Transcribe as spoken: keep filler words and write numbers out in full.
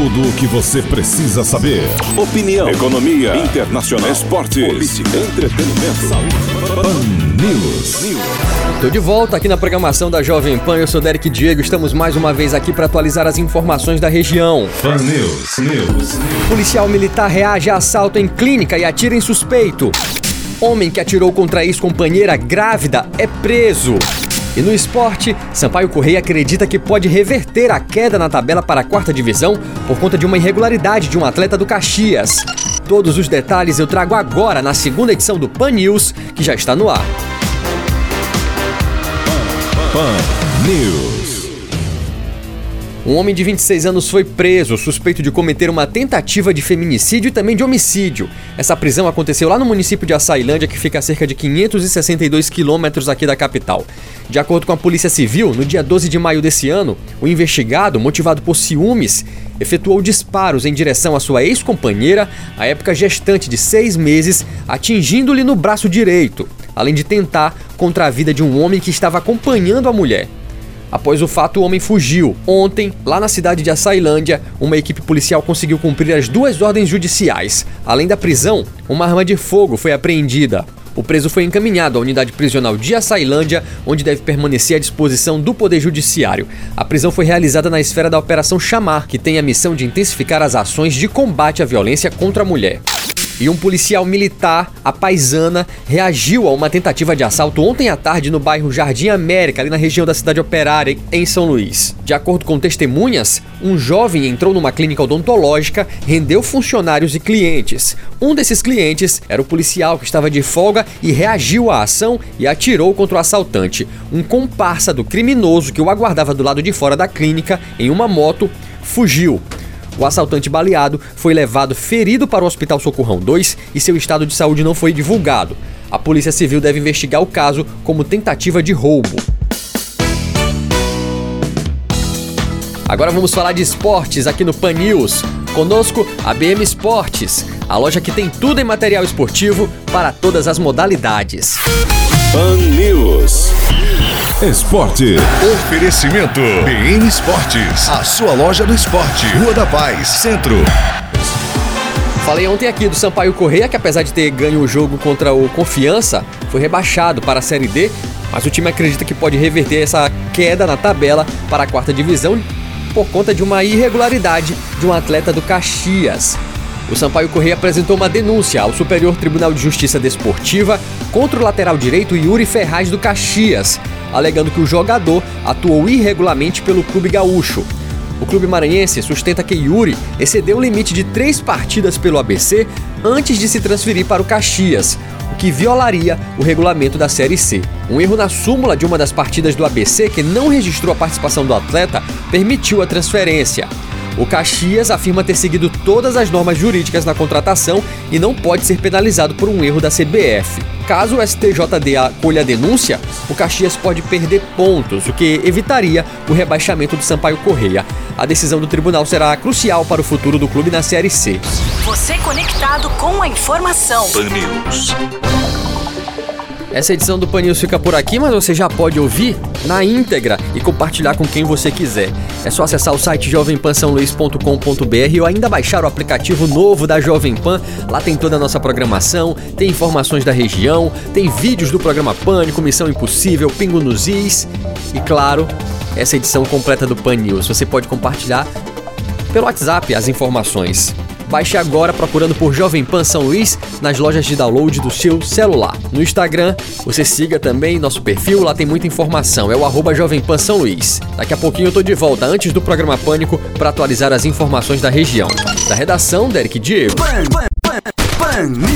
Tudo o que você precisa saber. Opinião, economia, internacional, esportes, política, entretenimento, saúde. Pan News. Tô de volta aqui na programação da Jovem Pan, eu sou Derek Diego, estamos mais uma vez aqui para atualizar as informações da região. Pan News, News. Policial militar reage a assalto em clínica e atira em suspeito. Homem que atirou contra a ex-companheira grávida é preso. E no esporte, Sampaio Corrêa acredita que pode reverter a queda na tabela para a quarta divisão por conta de uma irregularidade de um atleta do Caxias. Todos os detalhes eu trago agora na segunda edição do Pan News, que já está no ar. Pan News. Um homem de vinte e seis anos foi preso, suspeito de cometer uma tentativa de feminicídio e também de homicídio. Essa prisão aconteceu lá no município de Açailândia, que fica a cerca de quinhentos e sessenta e dois quilômetros aqui da capital. De acordo com a Polícia Civil, no dia doze de maio desse ano, o investigado, motivado por ciúmes, efetuou disparos em direção à sua ex-companheira, à época gestante de seis meses, atingindo-lhe no braço direito, além de tentar contra a vida de um homem que estava acompanhando a mulher. Após o fato, o homem fugiu. Ontem, lá na cidade de Açailândia, uma equipe policial conseguiu cumprir as duas ordens judiciais. Além da prisão, uma arma de fogo foi apreendida. O preso foi encaminhado à unidade prisional de Açailândia, onde deve permanecer à disposição do Poder Judiciário. A prisão foi realizada na esfera da Operação Chamar, que tem a missão de intensificar as ações de combate à violência contra a mulher. E um policial militar, a paisana, reagiu a uma tentativa de assalto ontem à tarde no bairro Jardim América, ali na região da cidade operária, em São Luís. De acordo com testemunhas, um jovem entrou numa clínica odontológica, rendeu funcionários e clientes. Um desses clientes era o policial que estava de folga e reagiu à ação e atirou contra o assaltante. Um comparsa do criminoso que o aguardava do lado de fora da clínica, em uma moto, fugiu. O assaltante baleado foi levado ferido para o Hospital Socorrão dois e seu estado de saúde não foi divulgado. A Polícia Civil deve investigar o caso como tentativa de roubo. Agora vamos falar de esportes aqui no Pan News. Conosco, a B M Esportes, a loja que tem tudo em material esportivo para todas as modalidades. Pan News. Esporte. Oferecimento B M Esportes, a sua loja do esporte. Rua da Paz, Centro. Falei ontem aqui do Sampaio Corrêa, que apesar de ter ganho o jogo contra o Confiança, foi rebaixado para a Série D, mas o time acredita que pode reverter essa queda na tabela para a quarta divisão por conta de uma irregularidade de um atleta do Caxias. O Sampaio Corrêa apresentou uma denúncia ao Superior Tribunal de Justiça Desportiva contra o lateral direito Yuri Ferraz do Caxias, alegando que o jogador atuou irregularmente pelo clube gaúcho. O clube maranhense sustenta que Yuri excedeu o limite de três partidas pelo A B C antes de se transferir para o Caxias, o que violaria o regulamento da Série C. Um erro na súmula de uma das partidas do A B C, que não registrou a participação do atleta, permitiu a transferência. O Caxias afirma ter seguido todas as normas jurídicas na contratação e não pode ser penalizado por um erro da C B F. Caso o S T J D acolha a denúncia, o Caxias pode perder pontos, o que evitaria o rebaixamento do Sampaio Corrêa. A decisão do tribunal será crucial para o futuro do clube na Série C. Você conectado com a informação. Pan News. Essa edição do Pan News fica por aqui, mas você já pode ouvir na íntegra e compartilhar com quem você quiser. É só acessar o site jovem pan são luís ponto com ponto b r ou ainda baixar o aplicativo novo da Jovem Pan. Lá tem toda a nossa programação, tem informações da região, tem vídeos do programa Pânico, Missão Impossível, Pingo nos Is e, claro, essa edição completa do Pan News. Você pode compartilhar pelo WhatsApp as informações. Baixe agora procurando por Jovem Pan São Luís nas lojas de download do seu celular. No Instagram, você siga também nosso perfil, lá tem muita informação, é o arroba Jovem Pan São Luís. Daqui a pouquinho eu tô de volta, antes do programa Pânico, para atualizar as informações da região. Da redação, Derek Diego. Pan, Pan, Pan, Pan News.